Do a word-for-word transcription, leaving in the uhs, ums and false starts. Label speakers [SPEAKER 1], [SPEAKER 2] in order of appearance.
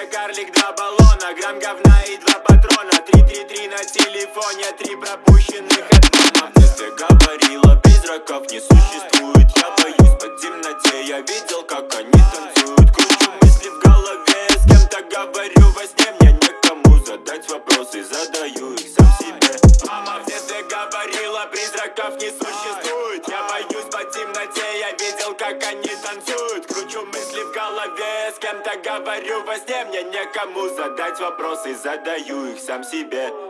[SPEAKER 1] карлик, два баллона, грамм говна и два патрона. Три-три-три на телефоне, три пропущенных от мама. В детстве говорила, призраков не существует. Я боюсь по темноте, я видел, как они танцуют. Кручу мысли в голове, с кем-то говорю во сне. Мне некому задать вопросы, задаю их сам себе. Мама в детстве говорила, призраков не существует. Я боюсь по темноте, я видел, как они танцуют. Кручу мысли в голове, с кем-то говорю во сне. Мне некому задать вопросы, задаю их сам себе.